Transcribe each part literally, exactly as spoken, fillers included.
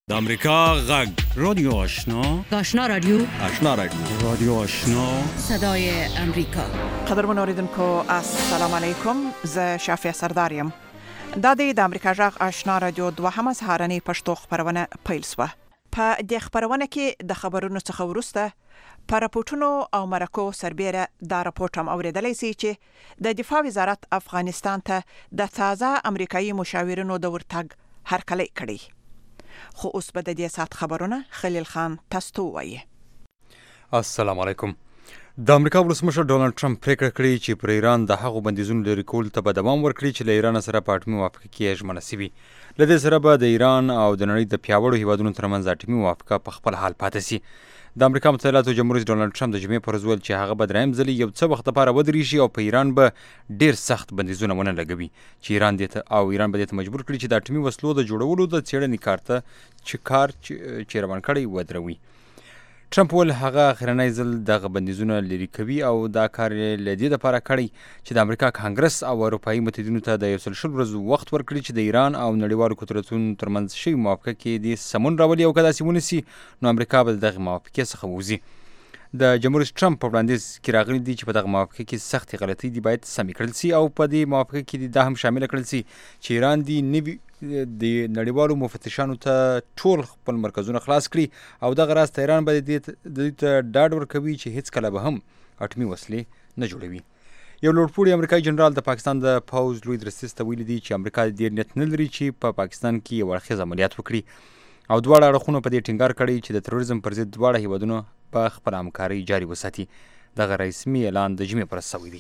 د امریکا غږ رادیو آشنا آشنا رادیو آشنا رادیو رادیو آشنا صدای امریکا. قدرمن اوریدونکو السلام علیکم، زه شافیه سرداریم. دا د امریکا غږ آشنا رادیو دوهمه سهارنۍ پښتو خبرونه پیل شوه. په دې خبرونه کې د خبرونو څخه وروسته په راپورټونو او مرکو سربېره دا راپورټ هم اوریدلی سي چې د دفاع وزارت افغانستان ته د تازه امریکایي مشاورینو د ورتګ هرکلی کړی. خو اوس به د دې سات خبرونه خلیل خان تاسو وایي. السلام علیکم. د امریکا ولسمشر ډونالد ټرمپ پریکړه کړې چې پر ایران د هغو بندیزونو لرې کولو ته به دوام ورکړي چې له ایران سره په اټومي موافقه کې ژمنه شوي. له دې سره به د ایران او د نړۍ د پیاوړو هیوادونو ترمنځ اټومي موافقه په خپل حال پاتې شي. د امریکا متحده ایالاتو جمهور رئیس ډونالد ټرمپ د جمعې پر ورځ ویل چې هغه به دریم ځل یو څه وخت لپاره ودرېږي او په ایران به ډېر سخت بندیزونه ونه لګوي چې ایران دې ته او ایران به دې ته مجبور کړي چې د اټومي وسلو د جوړولو د څېړنې کار ته چې کار چې روان کړی ودروي. ټرمپ ویل هغه اخرنی ځل دغه بندیزونه لرې کوي او دا کار یې له دې دپاره کړی چې د امریکا کانګرس او اروپایي متحدینو ته د یو سل شل ورځو وخت ورکړي چې د ایران او نړیوالو قدرتونو ترمنځ شوي موافقه کې دې سمون راولي او که داسې ونیسي نو امریکا به د دغې موافقې څخه ووځي. د جمهور رئیس ټرمپ په وړاندیز کې راغلی دی چې په دغه موافقه کې سختې غلطۍ دي باید سمې کړل سي او په دې موافقه کې دې دا هم شامله کړل سي چې ایران دې نوي د نړیوالو مفتشانو ته ټول خپل مرکزونه خلاص کړي او دغه راز ته ایران به دې ته ډاډ ورکوي چې هیڅکله به هم اټومي وسلې نه جوړوي. یو لوړپوړی امریکایي جنرال د پاکستان د پوځ لوی درستیز ته ویلي دي چې امریکا ډېر نیت نه لري چې په پا پاکستان کې یو اړخیز عملیات وکړي او دواړه اړخونو په دې ټینګار کړی چې د تروریزم پر ضد دواړه هیوادونه په خپل همکارۍ جاري وساتي. دغه رسمي اعلان د جمعې پر ورځ شوی دی.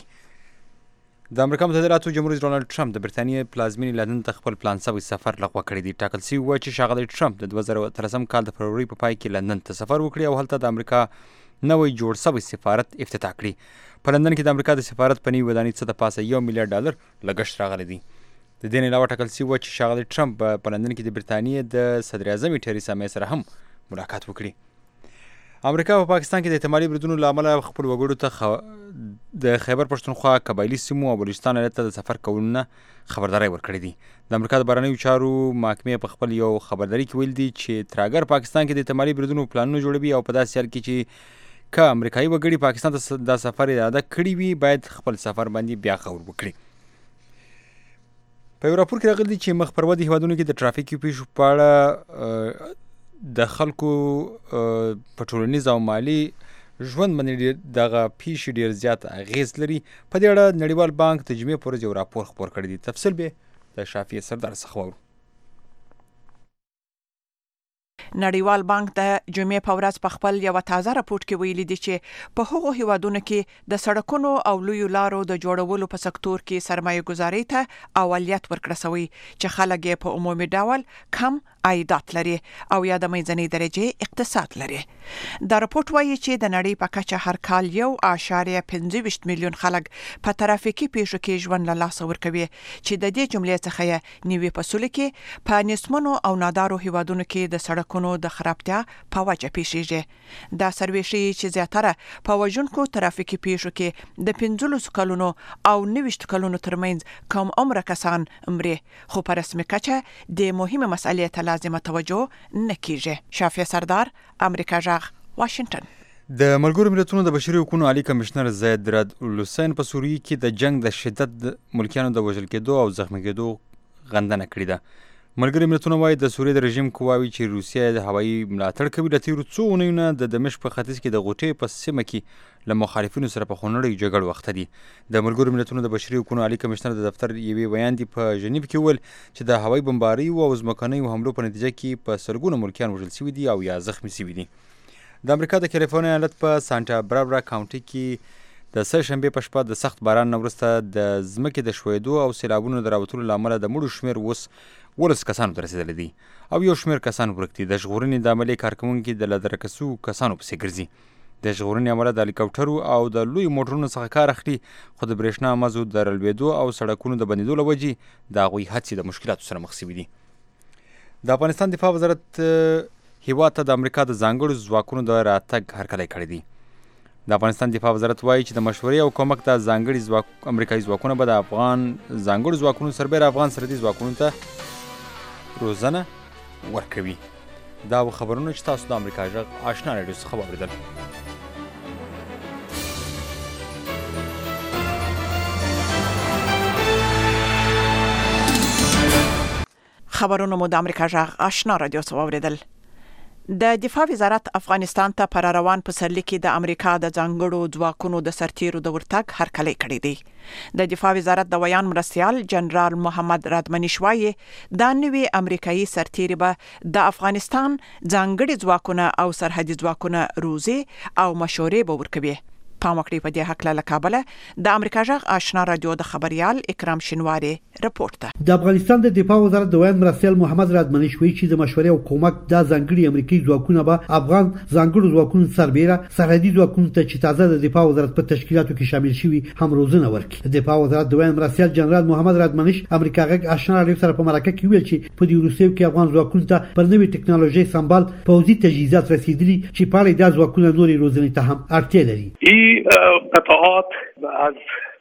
د امریکا متحده ایالاتو جمهور رئیس ډونالد ټرمپ د برټانیې پلازمینې لندن ته خپل پلان شوی سفر لغوه کړی دی. ټاکل شوي وه چې ښاغلی ټرمپ د دوه زره اتلسم کال د فروری په پای کې لندن ته سفر وکړي او هلته د امریکا نوی جوړ شوی سفارت افتتاح کړي. په لندن کې د امریکا د سفارت په نوي ودانۍ څه د پاسه یو میلیارډ ډالر لګښت راغلی دی. د دې نه علاوه ټاکل شوي وه چې ښاغلی ټرمپ په لندن کې د برټانیې د صدر اعظم ټریسا مې سره هم ملاقات وکړي. امریکا په پاکستان کې د احتمالي بریدونو له امله خپل وګړو ته خو... د خیبر پښتونخوا قبایلي سیمو او بلوچستان ایالت ته د سفر کولو نه خبرداری ورکړې دي. د امریکا د بهرنیو چارو محکمې په خپل یو خبرداری کې ویل دي چې تر اګر پاکستان کې د احتمالي بریدونو پلانونه جوړوي او په داسې حال کې چې که امریکایي وګړي پاکستان ته دا سفر اراده کړی وي باید خپل سفر باندې بیا غور وکړي. په یو راپور کې راغلی چې مخ پر ودې هیوادونو کې د ترافیکي پیښو په اړه د خلکو په ټولنیز او مالي ژوند باندې دغه پیښې ډېر زیات اغېز لري. په دې اړه نړیوال بانک د جمعې په ورځ یو راپور خپور کړی دی. تفصیل به د شافیه سردار څخه واورو. نړیوال بانک د جمعې په ورځ په خپل یو تازه راپورټ کې ویلي دي چې په هغو هیوادونو کې د سړکونو او لویو لارو د جوړولو په سکتور کې سرمایه گذاري ته اولویت ورکړل شوی چې خلک یې په عمومي ډول کم عایدات لري او یا د میزاني درجه اقتصاد لري. دا راپورټ وایي چې د نړۍ په کچه هر کال یو اعشاریه پنځه ویشت میلیون خلک په ترافیکي پیښو کې ژوند له لاسه ورکوي چې د دې جملې څخه یې نیوي فصول کې په نسمنو او نادارو هیوادونو کې د سړکونو د خرابتیا په وجه پیښیږي. دا سروې ښیي چې زیاتره په وژونکو ترافیکي پیښو کې د پنځلسو کلونو او نویشت کلونو ترمنځ کم عمره کسان مري خو په رسمي کچه د مهمه مسئلې ته لازمه توجه نه کیږي. شافیه سردار، امریکا غږ، واشنگټن. د ملګرو ملتونو د بشري حقوقو عالی کمشنر زید راد الحسین په سوریه کې د جنگ د شدت د ملکیانو د وژل کېدو او زخمي کېدو غندنه کړې ده. ملګري ملتونه وایي د سوریې د رژیم قواوې چې روسیه د هوایي ملاتړ کوي له تېرو څو اونیو نه د دمشق په ختیځ کې د غوټې په سیمه کې له مخالفینو سره په خونړیو جګړو اخته دي. د ملګرو ملتونو د بشري حقوقو عالی کمشنر د دفتر یوې بیان دی په ژنیف کې ویل چې د هوایي بمباریو او ځمکنیو حملو په نتیجه کې په سلګونو ملکیان وژل شوي دي او یا زخمي شوي دي. د امریکا د کالیفورنیا ایالت په سانتا باربرا کاونټي کې د سه شنبې په شپه د سخت باران نه وروسته د ځمکې د ښویېدو او سیلابونو د راوتلو له امله د مړو شمېر اوس ولس کسانو ته رسېدلی دی او یو شمېر کسان ورک دي. د ژغورنې د عملې کارکوونکي د له درکه شوو کسانو پسې ګرځي. د ژغورنې عمله د هلیکاپټرو او د لویو موټرونو څخه کار اخلي خو د برېښنا مزو د رلوېدو او سړکونو د بندېدو له وجې د هغوی هڅې د مشکلاتو سره مخ شوي دي. د افغانستان دفاع وزارت هیواد ته د امریکا د ځانګړو ځواکونو د راتګ هرکلی کړی دی. د افغانستان دفاع وزارت وایي چې د مشورې او کومک د ځانګړي ځواک امریکایي ځواکونه به د افغان ځانګړو ځواکونو سربېره افغان سرحدي ځواکونو ته روزنه ورکوي. دا خبرونه چې تاسو د امریکا غږ آشنا رادیو څخه واوریدل. خبرونه مو د امریکا غږ آشنا رادیو څخه واوریدل. د دفاع وزارت افغانستان ته پر روان پسرلي کې د امریکا د ځانګړو ځواکونو د سرتیرو د ورتګ هرکلی کړی دی. د دفاع وزارت د ویان مرستیال جنرال محمد رادمنش وایي دا نوی امریکایي سرتیري به د افغانستان ځانګړي ځواکونه او سرحدي ځواکونه روزي او مشورې به ورکوي. پام وکړئ په دې حق له کابل د امریکا غږ آشنا رادیو د خبريال اکرام شینواری رپورت ده. د افغانستان د دفاع وزارت د ویان مرستیال محمد رادمنش وایي چې د مشورې او کومک د ځانګړي امریکایي ځواکونه به افغان ځانګړو ځواکونو سربېره سرحدي ځواکونو ته چې تازه د دفاع وزارت په تشکیلاتو کې شامل شوي هم روزنه ورکړي. د دفاع وزارت د ویان مرستیال جنرال محمد رادمنش امریکا غږ آشنا رادیو سره په مرکه کې ویل چې په دې وروستیو کې افغان ځواکونو ته پر نوې ټکنالوژي سمبال پوځي تجهیزات رسیدلي چې په اړه د ځواکونو نوري روزنې ته هم اړتیا لري. قطعات از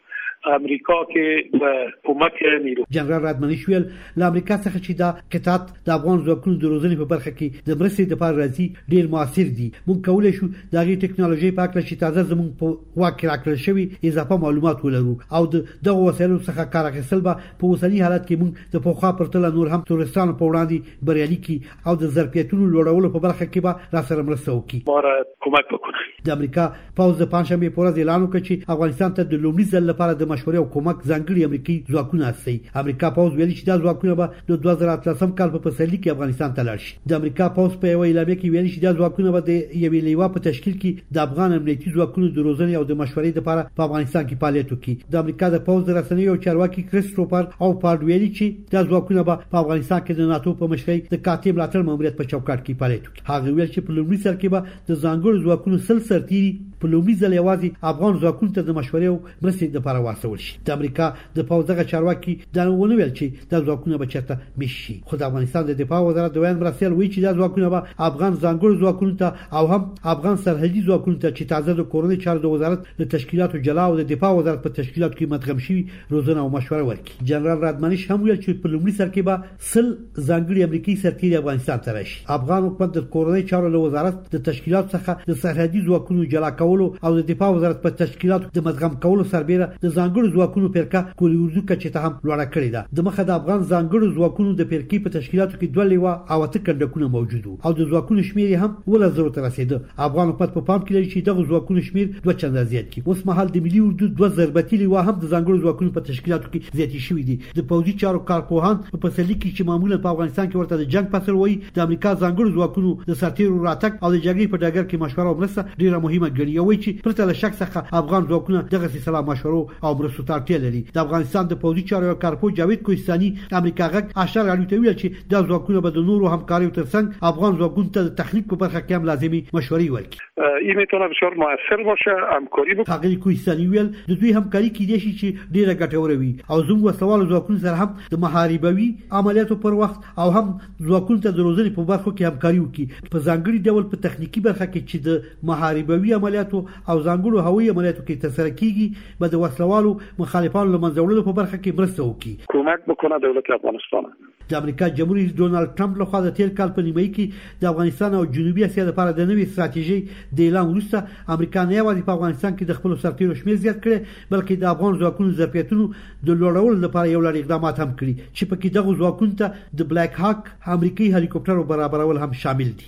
امریکا کې به کومک نیرو. جنرال رادمنش ویل له امریکا څخه چې دا قطعات د افغان ځواکونو د روزنې په برخه کې د مرستې لپاره راځي ډیر موثر دي. موږ کولای شو د هغې ټکنالوژي په اړه چې تازه زموږ په واک کې راکړل شوی اضافه معلومات ولرو او د دغه وسایلو څخه کار اخیستل به په اوسني حالت کې موږ د پوخا پرتله نور هم تورستانو په وړاندې بریالي کی او د ظرفیتونو لوړولو په برخه کې به را سره مرسته وکړي. ماره کومک وکړي. د امریکا پوز د پنځشنبه په ورځ اعلان وکړ چې افغانستان ته د لومړي ځل لپاره د مشورې او کومک ځانګړي امریکایي ځواکونه استي. امریکا پوز ویلي چې دا ځواکونه به د دوه زره اتلسم کال په پسرلي کې افغانستان ته لاړ شي. د امریکا پوز په یو اعلامیه کې ویلي چې دا ځواکونه به د یوې لیوا په تشکیل کې د افغان امنیتي ځواکونو د روزنې او د مشورې لپاره په افغانستان کې فعالیت وکړي. د امریکا د پوز رسنیو او چارواکي کریسټوفر او پارډ ویلي چې دا ځواکونه به په افغانستان کې د ناتو په مشرۍ د کاتب ملاتړ ماموریت په چوکاټ کې فعالیت وکړي. هغه ویل چې په لومړي سر کې به د ځانګړو ځواکونو سل سرتیري په لومړي ځل یوازې افغان ځواکونو ته د مشورې او مرستې لپاره واستول شي. د امریکا د پوز دغه چارواکي دا ونه ویل چې د ځواکونو به چېرته میشي. خو د افغانستان د دفاع وزارت د ویان مرستیال وایي چې د ځواکونو به افغان ځانګړو ځواکونو ته او هم افغان سرحدي ځواکونو ته چې تازه د کورنۍ چارو د وزارت د تشکیلاتو جلا او د دفاع وزارت په تشکیلاتو کې مدغم شي روزنه او مشوره ورکړي. جنرال رادمنش هم ویل چې په لومړي سر کې به سل ځانګړي امریکایي سرتیري افغانستان ته راشي. افغان حکومت د کورنۍ چارو له وزارت د تشکیلاتو څخه د سرحدي ځواکونو جلا کولو او د دفاع وزارت په تشکیلاتو د مدغم کولو سربېره د ځانګړو ځواکونو پرکه کولی اردو کچې ته هم لوړه کړې ده. د مخه د افغان ځانګړو ځواکونو د پرکې په تشکیلاتو کې دوه لیوا او اته کنډکونه موجود او د ځواکونو شمیر هم ول زرو ته رسیده. افغان حکومت په پام کې لري چې دغه ځواکونو شمیر دوه چنده زیات کړي. اوس مهال د ملي اردو دوه ضربتي لیوا هم د ځانګړو ځواکونو په تشکیلاتو کې زیاتې شوې دي. د پوځي چارو کارپوهان په پسرلي کې چې معمولا په افغانستان کې ورته د جنگ فصل وایي د امریکا ځانګړو ځواکونو د سرتیرو راتګ او د جګړې په ډګر کې مشوره او مرسته ډیره مهمه ګڼي. وایي چې پرته له شک څخه افغان ځواکونه دغه سلسله مشورو او مرستو ته اړتیا لري. د افغانستان د پوځي چارو کارپو جاوید کوهستاني امریکا غږ آشنا رادیو ته ویل چې د ځواکونو به د نورو همکاریو ترڅنګ افغان ځواکونو ته د تخنیک په برخه کې هم لازمي مشورې ورکړي. این میتونه بسیار موثر باشه. همکاری به هغه کوهستاني ویل د دوی همکاري کېدای شي چې ډیره ګټوره وي او زموږ وسوالو ځواکونو سره هم د محاربوي عملیاتو پر وخت او هم ځواکونو ته د روزنې په برخو کې همکاري وکړي. په ځانګړي ډول په تخنیکی برخه کې چې د محاربوي عملیاتو او ځانګړو هوایي عملیاتو کې ترسره کیږي به د وسلوالو مخالفانو له منځه وړلو په برخه کې مرسته وکړي. کمک بکنه دولت افغانستان. د امریکا جمهور رئیس ډونالد ټرمپ لخوا د تیر کال په نیمایي کې د افغانستان او جنوبي اسیا لپاره د نوې ستراتیژۍ د اعلان وروسته امریکا نه یوازې په افغانستان کې د خپل سرتیرو شمیر زیات کړي بلکې د افغان ځواکونو ظرفیتونو د لوړولو لپاره یو لړ اقدامات هم کړي چې پکې دغه ځواکونو ته د بلیک هاک امریکایي هلیکوپټرو برابرول هم شامل دي.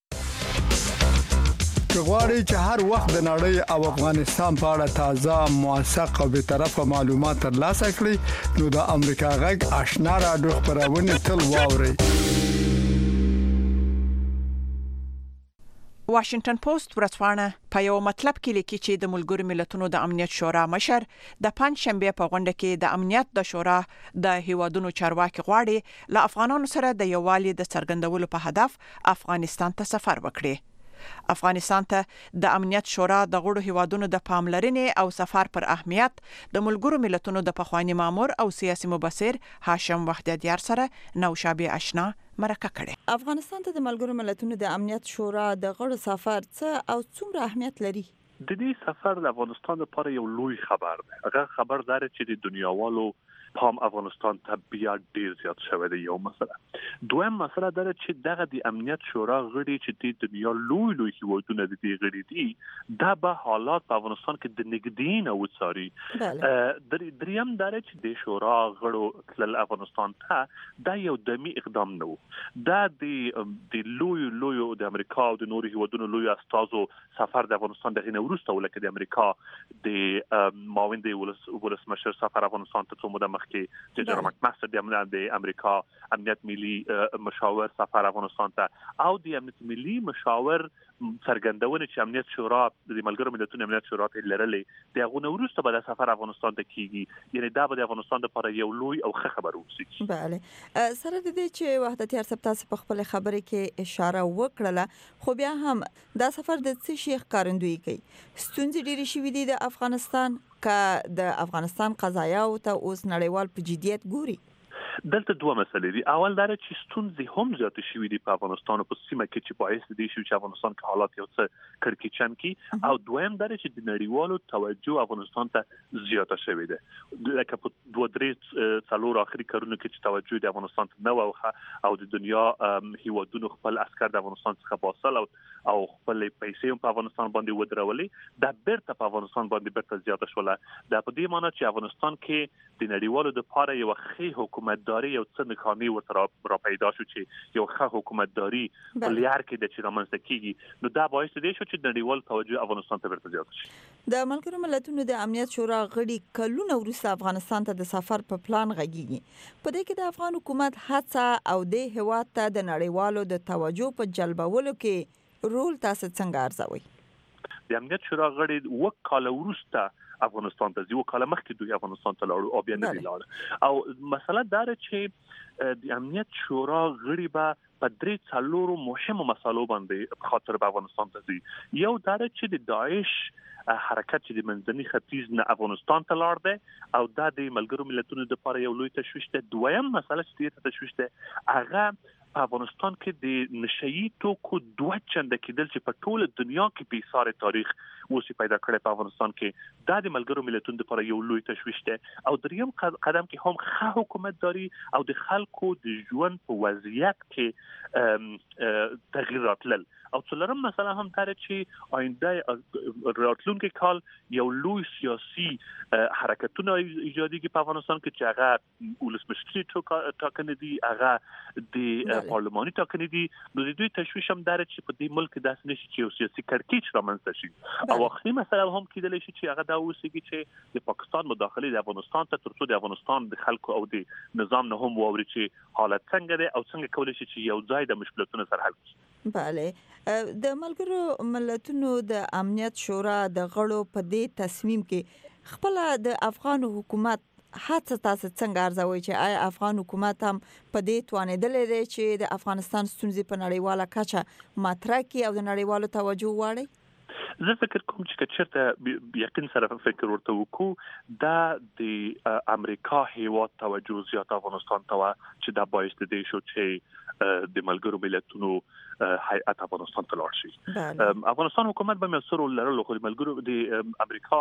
غواړئ چې هر وخت د نړۍ او افغانستان په اړه تازه موثق او به طرفه معلومات ترلاسه کړئ نو د امریکا غږ آشنا رادیو خبرونه تل واورئ. واشنگټن پوسټ ورځپاڼه په یو مطلب کې لیکي چې د ملګرو ملتونو د امنیت شورا مشر د پنځشنبه په غونډه کې د امنیت د شورا د هیوادونو چارواکي غواړي له افغانانو سره د یووالي د څرګندولو په هدف افغانستان ته سفر وکړي. افغانستان ته د امنیت شورا د غړو هیوادونو د پاملرنې او سفر پر اهمیت د ملګرو ملتونو د پخوانی مامور او سیاسي مبصر هاشم وحدتیار سره نوشابه آشنا مرکه کړي. افغانستان ته د ملګرو ملتونو د امنیت شورا د غړو سفر څه او څومره اهمیت لري؟ د دې سفر د افغانستان لپاره یو لوی خبر دی. هغه خبر دار چې د دنیاوالو پام افغانستان ته بیا ډیر زیات شوی دی. یو مسله دویم مسله دا چې دغه د امنیت شورا غړي چې د دنیا لوی لوی هیوادونه د دې غړي دي دا به حالات په افغانستان کې د نګدین او څاري. دریم دا چې د شورا غړو تل افغانستان ته دا یو دمی اقدام نه و. دا د د لوی لوی د امریکا او د نورو هیوادونو لوی استازو سفر د افغانستان دغه نه وروسته ولکه د امریکا د معاون د ولسمشر سفر افغانستان ته څو موده مخکې چې جنرال مکماستر د امنیت د امریکا امنیت ملي مشاور سفر افغانستان ته او د امنیت ملي مشاور څرګندونه چې امنیت شورا د ملګرو ملتونو امنیت شورا ته لرلې دغه نو وروسته به د سفر افغانستان ته کیږي. یعنی دا به د افغانستان لپاره یو لوی او ښه خبر وسی. بله سره د دې چې وحدت ارسب تاسو په خپل خبره کې اشاره وکړه خو بیا هم دا سفر د څه شي ښکارندوی کوي؟ ستونزې ډېرې شوې دي د افغانستان که د افغانستان قضایا او ته اوس نړیوال په جديت ګوري. دلته دوه مسلې دي. اول دا چې ستونزې هم زیات شوې دي په افغانستان او په سیمه کې چې باعث دي چې افغانستان کې حالات یو څه کړکېچن کی او دویم دا چې د نړیوالو توجه افغانستان ته زیاته شوې ده. لکه په دوه درې څلور اخري کارونو کې چې توجه د افغانستان ته نه وه او د دنیا هیوادونو خپل عسكر د افغانستان څخه باسل او او خپل پیسې په افغانستان باندې ودرولې دا بیرته په افغانستان باندې بیرته زیاته شوله. دا په دې معنی چې افغانستان کې د نړیوالو لپاره یو ښه حکومت داري یو څه نخامي ورته را پیدا شو چې یو ښه حکومت داري په لار کې د چې رامنځته کیږي. نو دا باعث دی چې د نړیوال توجه افغانستان ته ورته زیات شي. د ملګرو ملتونو د امنیت شورا غړي کلونه وروسته افغانستان ته د سفر په پلان غږیږي. په دې کې د افغان حکومت هڅه او د هیواد ته د نړیوالو د توجه په جلبولو کې رول تاسو څنګه ارزوي؟ د امنیت شورا غړي وکاله وروسته افغانستان ته ځي وکاله مخکې دوی افغانستان ته لاړو او بیا نه لاړ او مسله دا چې د امنیت شورا غړي به په درې څلورو مهمو مسالو باندې خاطر به افغانستان ته ځي. یو دا چې د داعش حرکت چې د منځني ختیځ نه افغانستان ته لاړ دی او دا د ملګرو ملتونو لپاره یو لوی تشویش دی. دویم مسله چې د تشویش دی هغه په افغانستان کې د نشئی توکو دوه چنده کېدل چې په ټول دنیا کې په ایثار تاریخ اوسې پیدا کړي په افغانستان کې دا د ملګرو ملتونو لپاره یو لوی تشویش دی. او دریم قدم کې هم ښه حکومت داري او د خلکو د ژوند په وضعیت کې تغییر راتلل. او څلورم مسله هم دا چې آینده راتلونکي کال یو لوی سیاسي حرکتونه ایجادیږي په افغانستان کې چې هغه ولسمشري ټاکنې دي هغه د پارلماني ټاکنې دي. نو د دوی تشویش هم دا چې په دې ملک داسې نشي چې یو سیاسي کړکېچ رامنځته شي. او اخري مسله هم کېدلی شي چې هغه دا اوسېږي چې د پاکستان مداخله د افغانستان ته تر څو د افغانستان د خلکو او د نظام نه هم واوري چې حالت څنګه دی او څنګه کولی شي چې یو ځای د مشکلاتونو سره حل شي. بله د ملګرو ملتونو د امنیت شورا د غړو په دې تصمیم کې خپل د افغان حکومت هڅه تاسو څنګه ارزوي چې آیا افغان حکومت هم په دې توانیدل لري چې د افغانستان ستونزې په نړیواله کچه مطرح کړي او د نړیوالو توجه واړي؟ زه فکر کوم چې چېرته یقین سره فکر ورته وکړو دا د امریکا هیواد توجه زیات افغانستان ته چې دا باعث دی شو چې د ملګرو ملتونو هیئت افغانستان ته لاړ شي. افغانستان حکومت به مسر رول لرلو خو د ملګرو د امریکا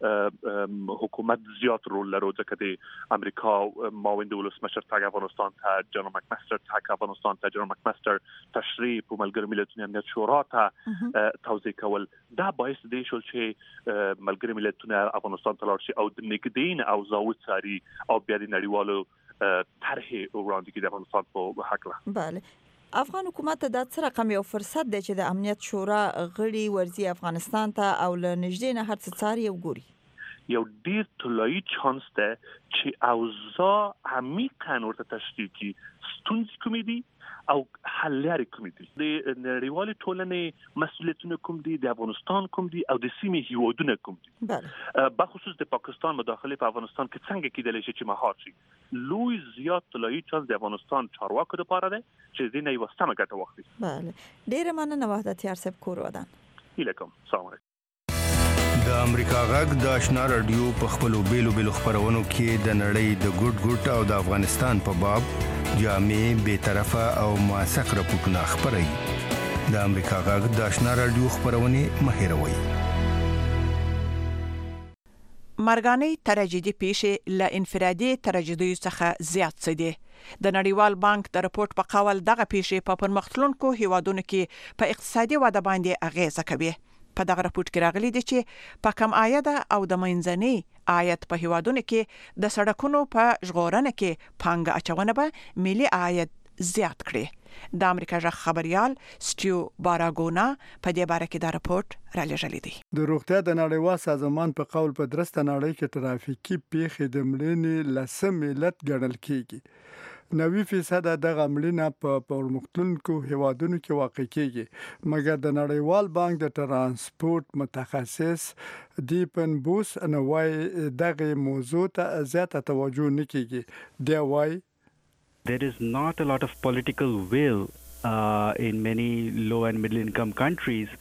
حکومت زیات رول لرو ځکه د امریکا معاون د ولسمشر تاګ افغانستان ته جنرال مکماستر تاګ افغانستان ته جنرال مکماستر تشریح په ملګرو ملتونو امنیت شورا ته توضیح کول دا باعث دی شو چې ملګرو ملتونو افغانستان ته لاړ شي او د نګدین او زاوت ساري او بیا د نړیوالو طرحې وړاندې کړي د افغانستان په حق له. بله افغان حکومت ته د څه رقم یو فرصت دی چې د امنیت شورا غړي ورځي افغانستان ته او له نږدې نه هر څه څاري او ګوري؟ یو ډیر طلایی چانس ده چې اوضاع عمیقاً ورته تشریح کړي ستونزې کومې دي او حل لارې کومې دي. د نړیوالې ټولنې مسؤلیتونه کوم دي د افغانستان کوم دي او د سیمې هیوادونه کوم دي. بله بخصوص د پاکستان مداخله په افغانستان کې څنګه کېدلی شي چې مهار شي. لوی زیات طلایی چانس د افغانستان چارواکو لپاره ده چې دې نه یو سمه ګټه واخلي. بله ډیره مننه وحدت یارسب کور ودان. هیله کوم. سلام علیکم. د امریکا غږ د آشنا رادیو په خپلو بیلو بیلو خبرونو کې د نړۍ د ګډ ګډ او د افغانستان په باب جامع بے طرفه او موثق راپورټونه خبري. د امریکا غږ د آشنا رادیو خبرونه مهیروي. مرګاني تراژیدي پیښې له انفرادي تراژیدیو څخه زیات څه دي. د نړیوال بانک د راپورټ په قول دغه پیښې په پرمختلونکو هیوادونو کې په اقتصادي وده باندې اغیزه کوي. په دغه راپورټ کې راغلي دي چې په کم عاید او د منځني عاید په هیوادونو کې د سړکونو په ژغورنه کې پانګه اچونه به ملي عاید زیات کړي. د امریکا ژغ خبريال سټیو باراګونا په دې باره کې دا راپورټ را لېږلی دی. د روغتیا د نړیوال سازمان په قول په درسته نړۍ کې ترافیکي پیښې د مړینې لسم علت ګڼل کیږي. نوي فیصد د غملینه په پرمختلونکو هیوادونو کې واقع کیږي، مګر د نړیوال بانک د ترانسپورت متخصص دیپن بوس نوای دغه موضوع ته زیاته توجه نه کیږي. دی وای There is not a lot of political will uh, in many low and middle income countries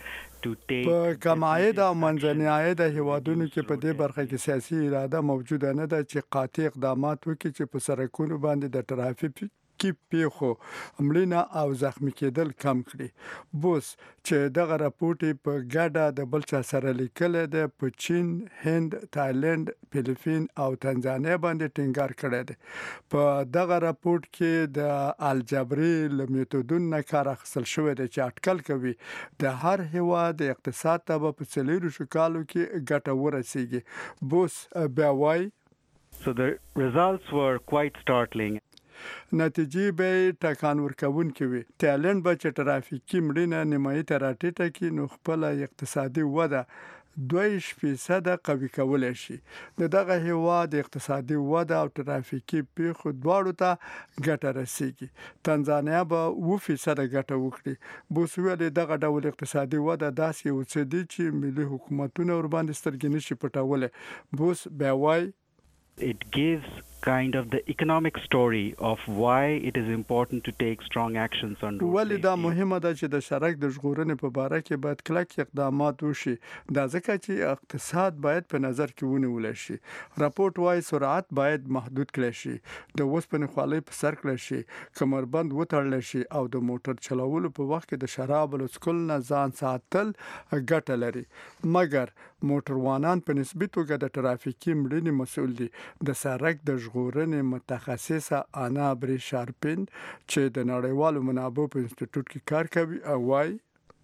په کم عاید او منځني عاید هیوادونو کې په دې برخه کې سیاسي اراده موجوده نه ده چې قاطع اقدامات وکړي چې په سړکونو باندې د ترافیک کې پیښو مړینه او زخمی کېدل کم کړي. بوس چې دغه راپورټ په ګډه د بل چا سره لیکل دی په چین، هند، تایلند، فلیپین او تنزانیا باندې ټینګار کړی دی. په دغه راپورټ کې د الجبري میتودونو کار اخیستل شوی دی چې اټکل کوي د هر هیواد اقتصاد ته په څلورو شکالو کې ګټه ورسیږي. بوس بیا وایي So the results were quite startling. نتیجې به ټکان ورکوونکې وي. تایلند به چې ترافیکي مړینه نیمایي ته راټیټه کړي نو خپل اقتصادي وده دوه فیصد قوي کولای شي. د دغه هیواد اقتصادي وده او ترافیکي پیښو دواړو ته ګټه رسیږي. تنزانیا به اوه فیصد ګټه وکړي. بوس ویل دغه ډول اقتصادي وده داسې یو څه دي چې ملي حکومتونه ور باندې سترګې نشي پټولی. بوس بیا وایي It gives kind of the economic story of why it is important to take strong actions on road ولې دا مهمه ده چې د سړک د ژغورنې په باره کې باید کلک اقدامات وشي. دا ځکه چې اقتصاد باید په نظر کې ونیول شي. راپورټ وايي سرعت باید محدود کړي شي، د اوسپنې خولۍ په سر کړي شي، کمربند وتړل شي او د موټر چلولو په وخت کې د شراب او سکول نه ځان ساتل ګټه لري. مګر موټروانان په نسبي توګه د ترافیکي مړینې مسؤل دي. د سړک د ژغورنې متخصصه انا بری شارپین چې د نړیوالو منابعو په انسټیټیوټ کې کار کوي او وايي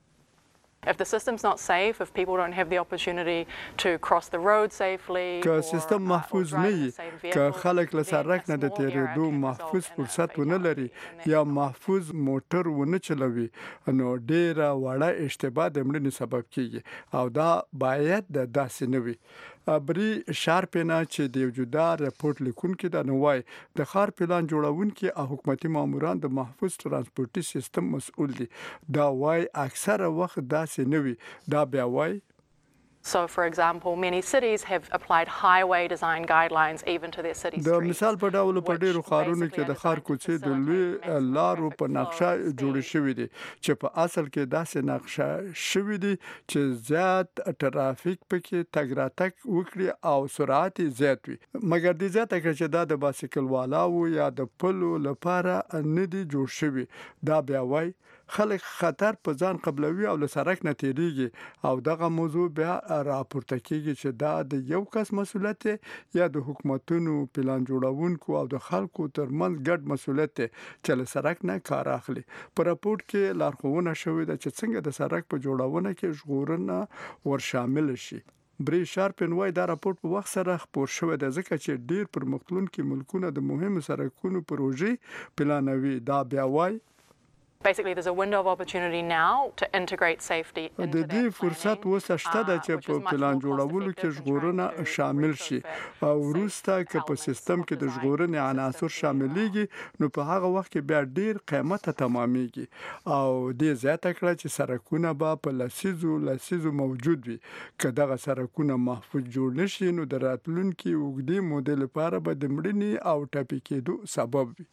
If the system's not safe, if people don't have the opportunity to cross the road safely, که سیستم محفوظ نه وي، که خلک له سړک نه د تیریدو محفوظ فرصت ونه لري یا محفوظ موټر ونه چلوي نو ډیره وړه اشتباه د مړینې سبب کیږي او دا باید د داسې نه وي. بری شارپینا چې د یو جدا راپورټ لیکونکي دا نوای د ښار پلان جوړونکي او حکومتي ماموران د محفوظ ترانسپورتي سیستم مسؤل دي. دا وای اکثره وخت داسې نه وي. دا بیا وای So, for example, many cities have applied highway design guidelines even to their city streets. د مثال په ډول په ډیرو ښارونو کې د ښار کوڅې د لوی لارو په نقشه جوړ شوې دي چې په اصل کې داسې نقشه شوې دي چې زیات ترافیک پکې تګ راتګ وکړي او سرعت زیات وي. مګر د زیاته کړه چې دا د بایسکل والاو یا د پلو لپاره نه دي جوړ شوي. دا بیا وای خلک خطر په ځان قبلوي او له سړک نه تیریږي او دغه موضوع بیا راپورته کیږي چې دا د یو کس مسؤلیت یا د حکومتونو پلان جوړونکو او د خلکو ترمنځ ګډ مسؤلیت چې له سړک نه کار اخلي. په راپورټ کې لارښوونه شوې ده چې څنګه د سړک په جوړونه کې ژغورنه ور شامل شي. بری شارپن وای دا راپورټ په وخت سره خپور شوی دی ځکه چې ډیر پرمختلونکي ملکونه د مهمو سړکونو پروژې پلانوي. دا بیا وای Basically, there's a window of opportunity now to integrate safety into د دې فرصت وسه شته د چې په پلان جوړولو کې ژغورنه شامل شي او وروسته که په سیستم کې د ژغورنې عناصر شاملېږي نو په هغه وخت کې بیا ډیر قیمته تمامېږي او دې زیاته کړه چې سړکونه به په لسیزو لسیزو موجود وي. که دغه سړکونه محفوظ جوړ نشي نو د راتلونکي اوږدې مودې لپاره به د مړینې او ټپي کېدو سبب وي.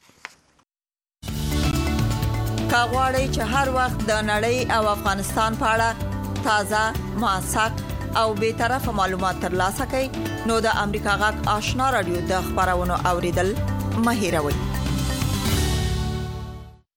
کاغوري چې هر وخت د نړۍ او افغانستان په اړه تازه موثق او به طرفه معلومات ترلاسه کړئ نو د امریکا غږ آشنا رادیو د خبرونو اوریدل مه هیروئ.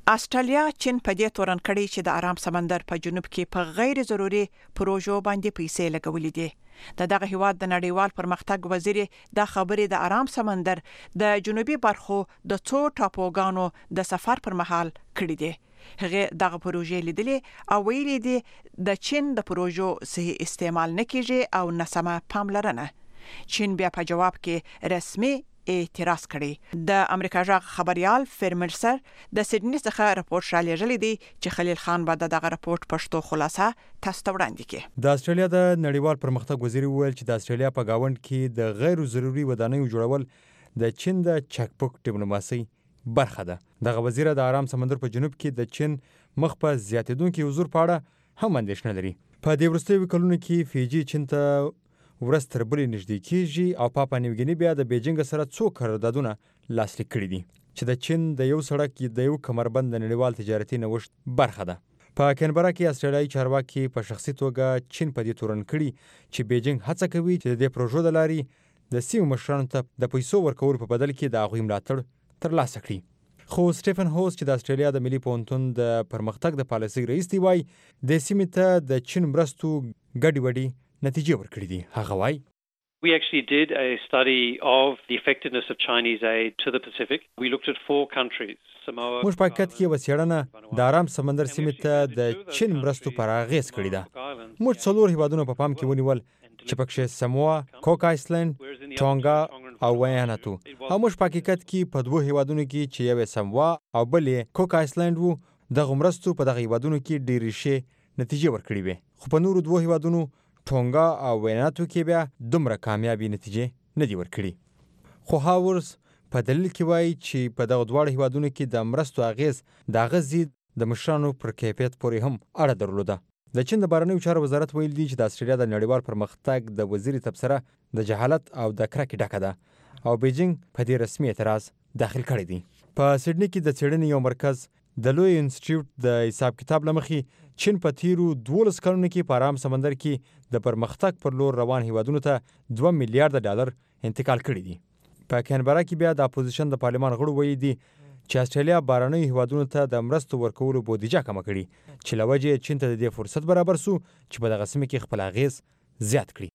استرالیا چین په دې تورن کړي چې د آرام سمندر په جنوب کې په غیر ضروري پروژو باندې پیسې لګولې دي. د دغه هیواد د نړیوال پرمختګ وزیر د خبرې د آرام سمندر د جنوبي برخو د څو ټاپوګانو د سفر پر مهال کړي دي. هغه دغه پروژې لیدلې او ویلي دي د چین د پروژو صحیح استعمال نه کیږي او نسمه پاملرنه. چین بیا په جواب کې رسمي اعتراض کړي. د امریکا جغ خبريال فرمرسر د سیدنی څخه راپور را لېږلی دی چې خلیل خان به دغه راپورټ پښتو خلاصه تاسو ته وړاندې کړي. د استرالیا د نړیوال پرمختګ وزیر وویل چې د استرالیا په گاوند کې د غیر ضروري ودانیو جوړول د چین د چک پک ډیپلوماسي برخه ده. دغه وزیر د آرام سمندر په جنوب کې د چین مخ په زیاتیدونکو حضور په اړه هم اندېښنه لري. په دې وروستیو کلونو کې فیجی چین ته ورځ تر بلې نږدې کیږي او پاپا نیوګیني بیا د بیجینګ سره څو قراردادونه لاسلیک کړي دي چې د چین د یو سړک د یو کمربند د نړیوال تجارتي نوښت برخه ده. په کینبرا کې استرالیایي چارواکي په شخصي توګه چین په دې تورن کړي چې بیجینګ هڅه کوي چې د پروژو د لارې د سیمو مشرانو ته د پیسو ورکول په بدل کې د هغوی ملاتړ ترلاسه کړي. خو سټیفن هوس چې د استرالیا د ملي پوهنتون د پرمختګ د پالیسۍ رئیس دی وایي د سیمې ته د چین مرستو ګډې وډې نتیجه ورکړي دي. هغه وایي We actually did a study of the effectiveness of Chinese aid to the Pacific. We looked at four countries. Samoa. موږ په حقیقت کې وسیړنه د آرام سمندر سیمې ته د چین مرستو پر اغیز کړی ده. موږ څلور هیوادونو په پام کې ونیول چې پکې سموا، کوک آیسلند، ټونګا او وایاناتو. او موږ په حقیقت کې په دوه هیوادونو کې چې یو سموا او بل کوک آیسلند وو د مرستو په دغه هیوادونو کې ډېرې ښې نتیجې ورکړې وې. خو په نورو دوه هیوادونو ټونګا او ویناتو کې بیا دومره کامیابی نتیجې نه دي ورکړي. خو هاورز په دلیل کې وایي چې په دغه دواړو هیوادونو کې د مرستو اغیز د هغه ضد د مشرانو پر کیفیت پورې هم اړه درلوده. د چین د بهرنیو چارو وزارت ویل دی چې د استرالیا د نړیوال پرمختګ د وزیر تبصره د جهالت او د کرکې ډکه ده او بیجینګ په دې رسمي اعتراض داخل کړی دی. په سیدنی کې د څېړنې یو مرکز د لوی انسټیټیوټ د حساب کتاب لمخې چین په تیرو دولس کلونو کې په آرام سمندر کې د پرمختګ پر لور روان هیوادونو ته دوه میلیارډ ډالر انتقال کړي دي. په کینبرا کې بیا د اپوزیشن د پارلمان غړو ویلي دي چې استرالیا بهرنیو هیوادونو ته د مرستو ورکولو بودیجه کمه کړي چې له وجې چین ته د دې فرصت برابر سو چې په دغه سیمه کې خپل اغیز زیات کړي.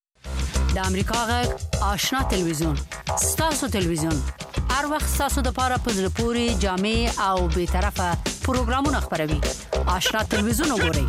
د امریکا غږ آشنا تلویزیون ستاسو تلویزیون هر وخت ستاسو د لپاره په زړه پورې جامع او به طرفه پروګرامونه خبروي. آشنا تلویزیون وګورئ.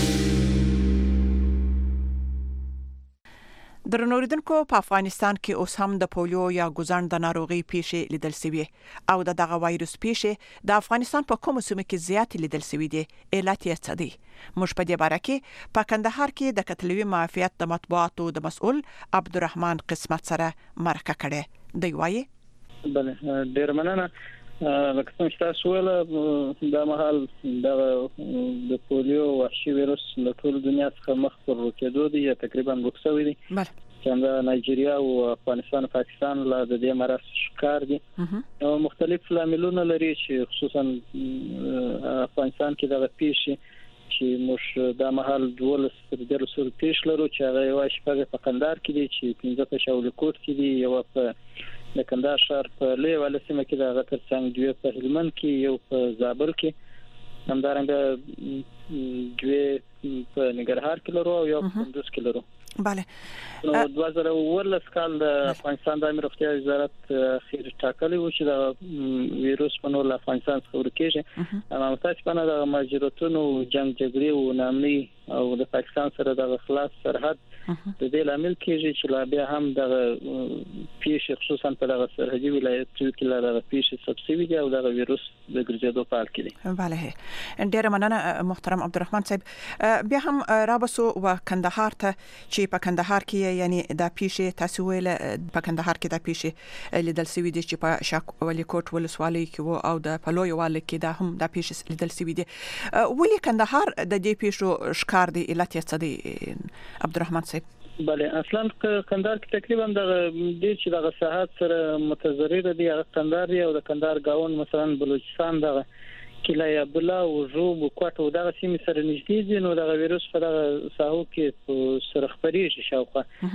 درنوریدونکو په افغانستان کې اوس هم د پولیو یا ګوزڼ د ناروغي پیښې لیدل شوې او د دغه وایروس پیښې د افغانستان په کومو سیمو کې زیات لیدل شوې دي. علت یې څه دی؟ موږ په دې باره کې په کندهار کې د کتلوي معافیت د مطبوعاتو د مسؤل عبدالرحمن قسمت سره مرکه کړې دی. وایي بله ډیر مننه. لکه څنګه چې تاسو ویل دا مهال د پولیو وحشي ویروس له ټول دنیا څخه مخ پر رکېدو دی یا تقریبا بوکسوي دی. څنګه نایجیریا او افغانستان او پاکستان له د دې مرض شکار دي. او مختلف لاملونه لري چې خصوصا افغانستان کې د پیښې چې موږ د مهال دولس د رسول پیښ لرو چې هغه یو شپږ په قندار کې دي چې پنځه په شاول کوټ کې دي یو په د کندهار شهر په لیواله سیمه کې د غتر څنګه دوی په هلمند کې یو په زابل کې همدارنګه دوی په ننګرهار کې لرو او یو په کندوز کې لرو. بله نو دوه زره ولس کال د افغانستان د امیر روغتیا وزارت خیر ټاکلی و چې د ویروس په نور افغانستان څخه ورکیږي. اما متاسفانه د مهاجرتونو جنگ جګړې او نامني او د پاکستان سره د خلاص سرحد د دې لامل کېږي چې لا بیا هم د پیښې خصوصا په دغه سرحدي ولایتونو کې لا د پیښې سبسیوي دي او د ویروس د ګرځېدو په حال کې دي. بله ډېر مننه محترم عبدالرحمن صاحب. بیا هم رابسو و کندهار ته چې په کندهار کې یعنی د پیښې تاسو ویل په کندهار کې د پیښې لیدل شوی دي چې په شاکولي کوټ ولسوالۍ کې وو او د پلوي والي کې دا هم د پیښې لیدل شوی دي. ولې کندهار د دې پیښو ښکار دی؟ علت یې څه دی عبدالرحمن صاحب؟ بله اصلا کندهار کې تقریبا د دې چې د ساحات سره متضرر دي هغه کندهار او د کندهار گاون مثلا بلوچستان د کله عبد الله او جوب کوټه دغه سیمې سره نږدې دي نو د ویروس په دغه ساحو کې سره خبرېږي شاوخوا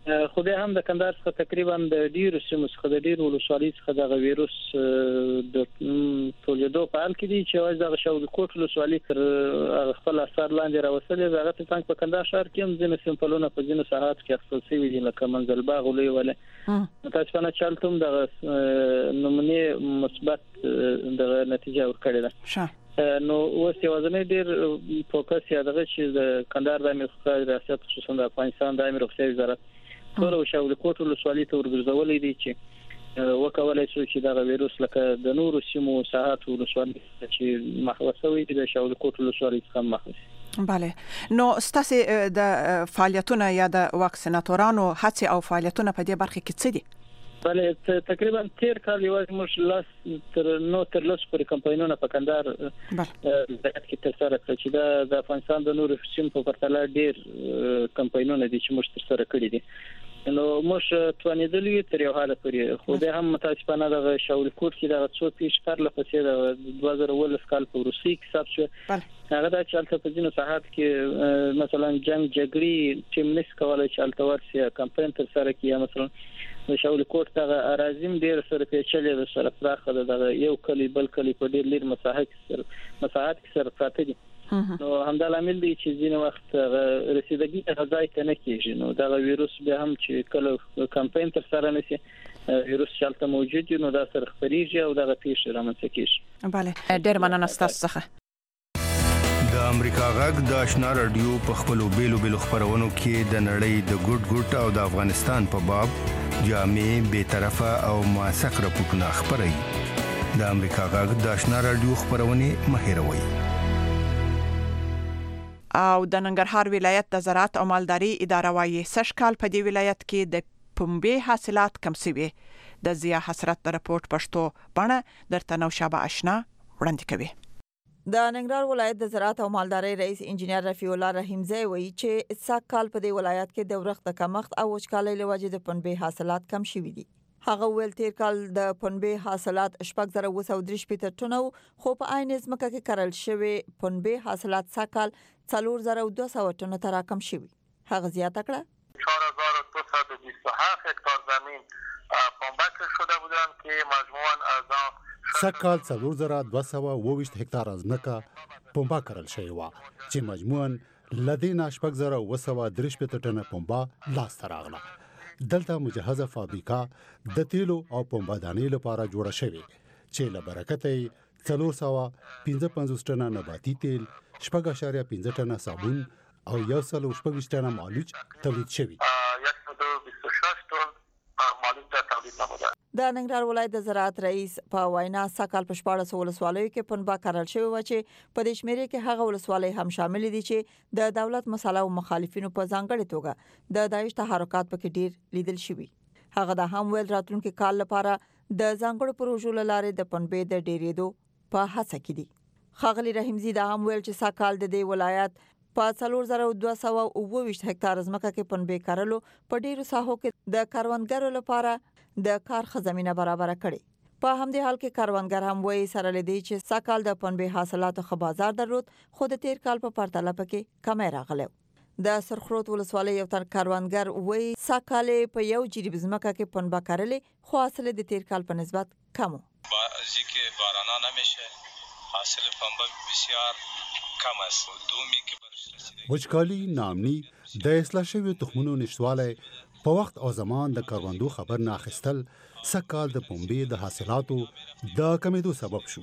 خو به هم د کندهار څخه تقریبا د ډیرو سیمو څخه د ډیرو ولسوالۍ څخه د ویروس د تولیدو په حال کې دي چې واځ د شاول کوټ ولسوالۍ تر خپل اثر لاندې راوصلې هغه ته څنګه په کندهار شهر کې هم ځینې سیمپلونه په ځینو ساحات کې اخیستل شوي دي لکه منځل باغ ولې ولې تاسو نه چالتم د نمونه مثبت د نتیجه ورکړې ده نو اوس یو ځنې ډیر فوکس یا دغه چې د کندهار د امیر خالد ریاست خصوصا د افغانستان د امیر خالد وزارت ټول شاول کوټ ولسوالۍ ته ورګرځولې دي چې وکولای شو چې دا ویروس لکه د نورو سیمو ساحات ولسوالۍ چې محوسوي د شاول کوټ ولسوالۍ څخه محوسي. بله نو ستاسو د فعالیتونو یا د واکسیناتورانو هڅې او فعالیتونه په دې برخه کې څه دي؟ بله تقریبا تیر کال یو موږ لاس تر نو تر لس پورې کمپاینونه په کندهار د کې تر سره کړ چې دا د افغانستان د نورو سیمو په پرتله ډیر کمپاینونه دي چې موږ تر سره کړی دي نو موږ توانیدلې تر یو حاله پورې خو به هم متاسفانه د شاول کوټ کې د څو پیش کار لپاره د دوه زره ولس کال په روسي کې حساب شو هغه د چالت په ځینو ساحات کې مثلا جنگ جګړې ټیم نس کولای چې التورسیا کمپاین تر سره کې مثلا د شاول کوټ ته ارازم ډیر سره پیچلې د سره پراخه د یو کلی بل کلی په ډیر لیر مساحت سره مساحت سره پراته دي نو همدا عامل دی چې ځینې وخت رسیدګي غځای ته نه کیږي نو دا ویروس به هم چې کله کمپاین تر سره نشي ویروس شالته موجود نو دا سره خپريږي او دا پیښه رامنځته کیږي. بله ډیر مننه تاسو څخه. د امریکا غږ د آشنا رادیو په خپلو بیلو بیلو خبرونو کې د نړۍ د ګډ ګډ او د افغانستان په باب جامع بے طرفه او موثق راپورټونه خبري. د امریکا غږ د آشنا رادیو خبرونه مهیروي. او د ننګرهار ولایت د زراعت او مالداري اداره وايي سږ کال په دې ولایت کې د پنبې حاصلات کم شوي. د ضیا حسرت رپورت پښتو باندې درته نو شابه آشنا وړاندې کوي. د ننګرهار ولایت د زراعت او مالداري رئیس انجنیر رفیع الله رحیمزی وایي چې سږ کال په دې ولایت کې د ورښت کمښت او وچکالۍ له وجې د پنبې حاصلات کم شوي دي. هغه ول تیر کال د پنبې حاصلات شپږ زره وسو درش پټ ټنو خو په عین ځمکه کې کرل شوی پنبې حاصلات سږ کال څلور زره دوه سوه ټنو ته راکم شوی. هغه زیاته کړه چهار هزار و دویست و بیست و هفت هکتار زمین پنبه شده بودند که مجموعاً از آن سږ کال څلور زره دوه سوه اوه ویشت هکتار ځمکه پنبه کرل شوی و چې مجموعاً لدینا شپږ زره اوه سوه درش پټ ټنه پنبه لاسته راغله. دلته مجهزه فابریکه د تیلو او پنبه دانې لپاره جوړه شوې چې له برکته څلور سوه پنځه پنځوس ټنه نباتي تیل شپږ اعشاریه پنځه ټنه صابون او یو سل او شپږ ټنه مالوچ تولید شوی. د ننګرهار ولایت د زراعت رئیس په وینا سکهال په شپاړس ولسوالیو کې پنبه کرل شوی و چې په دې شمیره کې هغه ولسوالۍ هم شامل دي چې د دولت مسله او مخالفینو په ځانګړي توګه د داعش تحرکات پکې ډیر لیدل شوی. هغه د هم ویل راتلونکي کال لپاره د ځانګړو پروژو لاره د پنبه د ډیرېدو په هڅه کې دي. خاغلی رحیمزی د هم ویل چې سکهال د دې ولایت په څلور زره دوه سوه اوه ویشت هکتار ځمکه کې پنبه کرلو په ډیرو ساحو کې د کاروانګرو لپاره د کار خزمینه برابر کړي. په همدې حال کې کاروانګر هم وایي سره لدی چې سکهال د پنبه حاصلاتو ښه بازار درلود خو د تیر کال په پرتله پکې کمې راغله. د سرخروت ولسوالۍ یو تر کاروانګر وایي سکهال په یو جریب ځمکه کې پنبه کړلې خو حاصل د تیر کال په نسبت کم و. بعضی که بارانه نمیشه حاصل پنبه بسیار کم است. دومی که وچکالي نامني د اصلاح شویو تخمونو نشواله په وخت او زمان د کاروندو خبر نه اخیستل سکهال د پنبې د حاصلاتو د کمیدو سبب شو.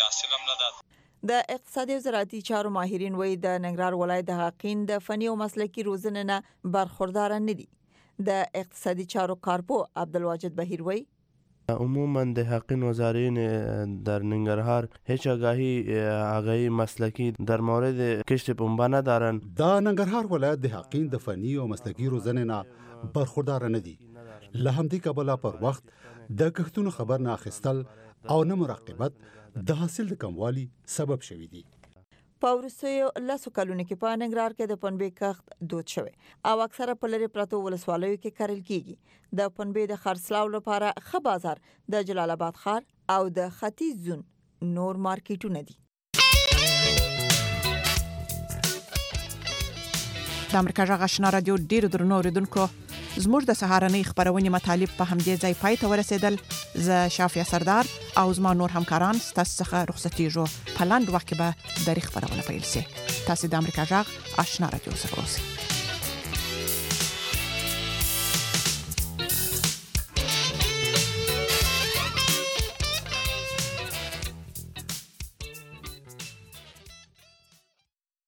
د اقتصادي او زراعتي چارو ماهرین وایي د ننګرهار ولایت د حقین د فني او مسلکي روزنې نه برخوردار نه دي. د اقتصادي چارو کارپو عبدالواجد بهیر وایي عموما د حقین وزارین در ننگرهار هیچ آگاهی آگاهی مسلکی در مورد کشت پنبه ندارن. دا ننګرهار ولایت د حقین د فني او مسلکي روزنې نه برخوردار نه دي. له همدې کبله پر وخت د کښتونو خبر نه اخیستل او نه مراقبت د حاصل د کموالي سبب شوی دی. په وروستیو لسو کلونو کې په ننګرهار کې د پنبې کښت دود شوی او اکثره په لرې پرتو ولسوالیو کې کرل کیږي. د پنبې د خرڅلاو لپاره ښه بازار د جلال آباد ښار او د ختیځ زون نور مارکیټونه دي. د امریکا غږ آشنا رادیو ډیرو درنو اوریدونکو زموږ د سهارنۍ خبرونې مطالب په همدې ځای پای ته ورسېدل. زه شافیا سردار او زما نور همکاران ستاسو څخه رخصتېږو. په لاندې وخت کې به د خبرونه پیل شي. تاسو د امریکا جغ آشنا رادیو سره اوسئ.